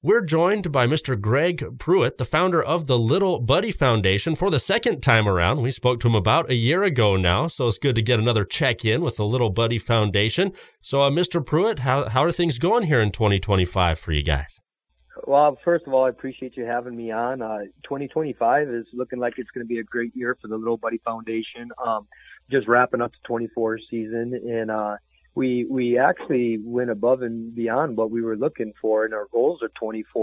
We're joined by Mr. Greg Pruitt, the founder of the Little Buddy Foundation, for the second time around. We spoke to him about a year ago now, so it's good to get another check-in with the Little Buddy Foundation. So, Mr. Pruitt, how are things going here in 2025 for you guys? Well, first of all, I appreciate you having me on. 2025 is looking like it's going to be a great year for the Little Buddy Foundation. Just wrapping up the 24 season, and we actually went above and beyond what we were looking for in our goals of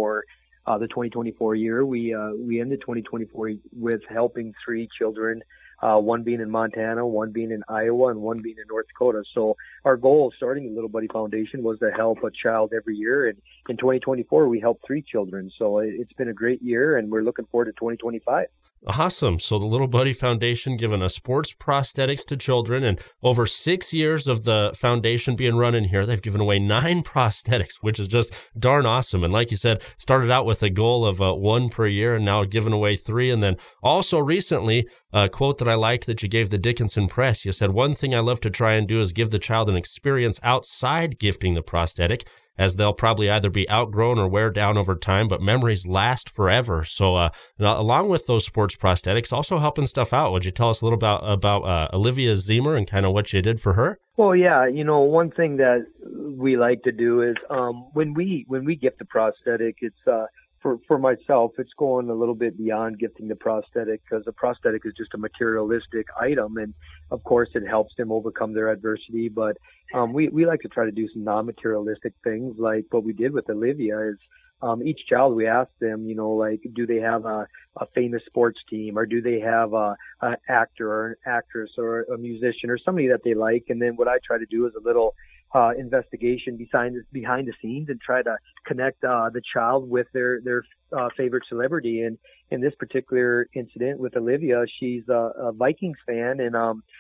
the 2024 year. We ended 2024 with helping 3 children, one being in Montana, one being in Iowa, and one being in North Dakota. So our goal starting the Little Buddy Foundation was to help a child every year. And in 2024, we helped 3 children. So it's been a great year, and we're looking forward to 2025. Awesome. So the Little Buddy Foundation giving us sports prosthetics to children, and over 6 years of the foundation being run in here, they've given away 9 prosthetics, which is just darn awesome. And like you said, started out with a goal of 1 per year and now giving away 3. And then also recently, a quote that I liked that you gave the Dickinson Press, you said, "One thing I love to try and do is give the child an experience outside gifting the prosthetic, as they'll probably either be outgrown or wear down over time, but memories last forever." So along with those sports prosthetics, also helping stuff out. Would you tell us a little about Olivia Ziemer and kind of what you did for her? Well, yeah, one thing that we like to do is when we gift the prosthetic, it's for myself, it's going a little bit beyond gifting the prosthetic, because the prosthetic is just a materialistic item, and of course it helps them overcome their adversity. But we like to try to do some non-materialistic things, like what we did with Olivia is each child, we asked them, do they have a famous sports team, or do they have an actor or an actress or a musician or somebody that they like? And then what I try to do is a little investigation behind the scenes and try to connect the child with their favorite celebrity. And in this particular incident with Olivia, she's a Vikings fan, and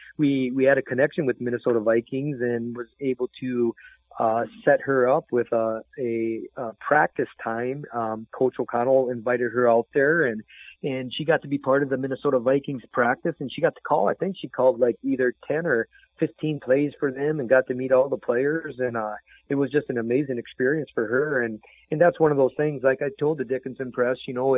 we had a connection with Minnesota Vikings and was able to set her up with a practice time. Coach O'Connell invited her out there, and she got to be part of the Minnesota Vikings practice, and she got to call. I think she called like either 10 or 15 plays for them and got to meet all the players. And it was just an amazing experience for her. And that's one of those things, like I told the Dickinson Press,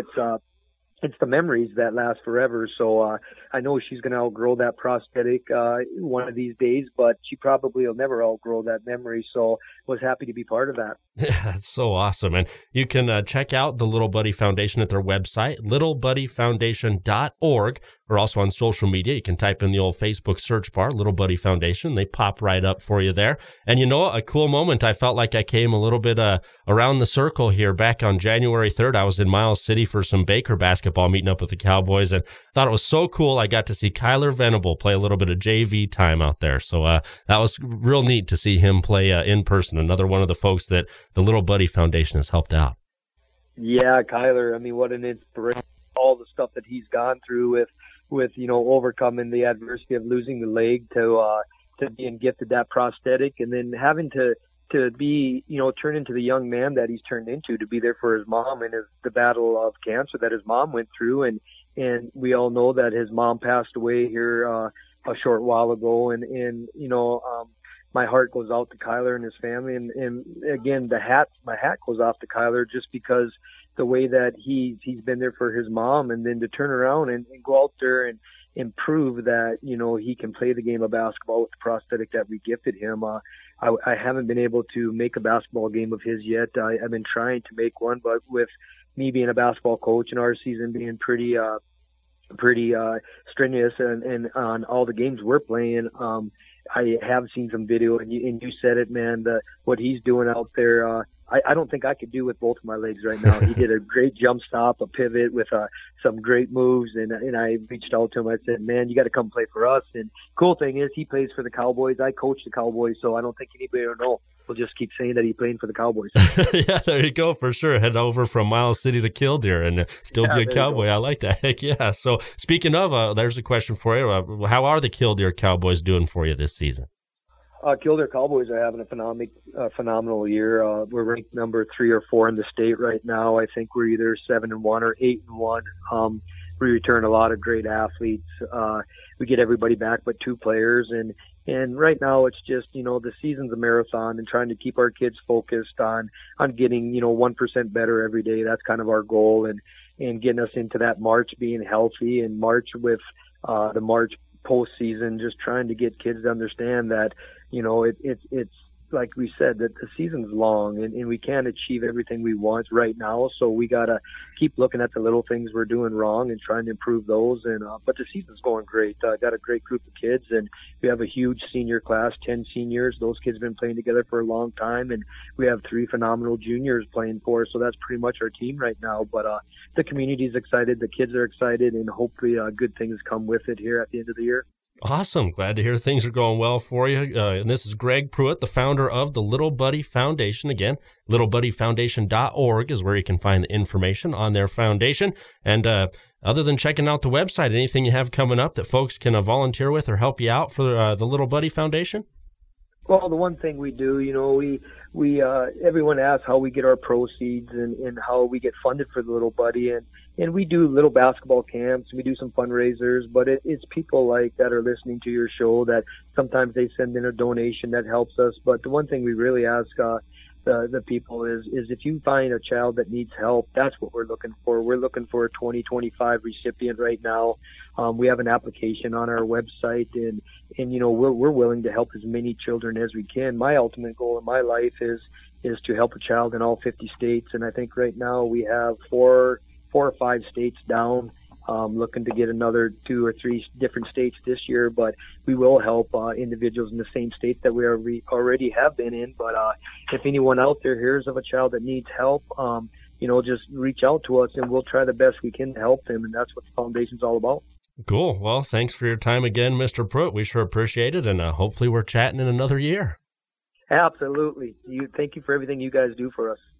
it's the memories that last forever. So I know she's going to outgrow that prosthetic one of these days, but she probably will never outgrow that memory. So was happy to be part of that. Yeah, that's so awesome. And you can check out the Little Buddy Foundation at their website, littlebuddyfoundation.org, or also on social media. You can type in the old Facebook search bar, Little Buddy Foundation. They pop right up for you there. And a cool moment, I felt like I came a little bit around the circle here. Back on January 3rd, I was in Miles City for some Baker basketball, meeting up with the Cowboys, and thought it was so cool. I got to see Kyler Venable play a little bit of JV time out there. So that was real neat to see him play in person. Another one of the folks that the Little Buddy Foundation has helped out. Yeah, Kyler, what an inspiration. All the stuff that he's gone through with overcoming the adversity of losing the leg to being gifted that prosthetic, and then having to be, turn into the young man that he's turned into, to be there for his mom and the battle of cancer that his mom went through. And we all know that his mom passed away here a short while ago. And my heart goes out to Kyler and his family. And again, my hat goes off to Kyler, just because the way that he's been there for his mom, and then to turn around and go out there and prove that, he can play the game of basketball with the prosthetic that we gifted him. I haven't been able to make a basketball game of his yet. I've been trying to make one, but with me being a basketball coach and our season being pretty strenuous and on all the games we're playing, I have seen some video, and you said it, man, what he's doing out there. I don't think I could do with both of my legs right now. He did a great jump stop, a pivot with some great moves, and I reached out to him. I said, man, you got to come play for us. And cool thing is, he plays for the Cowboys. I coach the Cowboys, so I don't think anybody will know. We'll just keep saying that he's playing for the Cowboys. Yeah, there you go, for sure. Head over from Miles City to Killdeer and still be a Cowboy. I like that. Heck yeah. So speaking of, there's a question for you. How are the Killdeer Cowboys doing for you this season? Killdeer Cowboys are having a phenomenal year. We're ranked number 3 or 4 in the state right now. I think we're either 7-1 or 8-1. we return a lot of great athletes. We get everybody back but 2 players, and right now it's just, the season's a marathon and trying to keep our kids focused on getting, 1% better every day. That's kind of our goal, and getting us into that March being healthy, and March with the March postseason, just trying to get kids to understand that, it's like we said, that the season's long, and we can't achieve everything we want right now. So we got to keep looking at the little things we're doing wrong and trying to improve those. And but the season's going great. Got a great group of kids, and we have a huge senior class, 10 seniors. Those kids have been playing together for a long time, and we have 3 phenomenal juniors playing for us. So that's pretty much our team right now. But the community's excited, the kids are excited, and hopefully good things come with it here at the end of the year. Awesome. Glad to hear things are going well for you. And this is Greg Pruitt, the founder of the Little Buddy Foundation. Again, littlebuddyfoundation.org is where you can find the information on their foundation. And other than checking out the website, anything you have coming up that folks can volunteer with or help you out for the Little Buddy Foundation? Well, the one thing we do, we everyone asks how we get our proceeds and how we get funded for the Little Buddy, and we do little basketball camps, we do some fundraisers, but it's people like that are listening to your show that sometimes they send in a donation that helps us. But the one thing we really ask the people is if you find a child that needs help, that's what we're looking for. We're looking for a 2025 recipient right now. We have an application on our website, and we're willing to help as many children as we can. My ultimate goal in my life is to help a child in all 50 states, and I think right now we have 4 or 5 states down. Looking to get another 2 or 3 different states this year, but we will help individuals in the same state that we already have been in. But if anyone out there hears of a child that needs help, just reach out to us, and we'll try the best we can to help them, and that's what the foundation's all about. Cool. Well, thanks for your time again, Mr. Pruitt. We sure appreciate it, and hopefully we're chatting in another year. Absolutely. Thank you for everything you guys do for us.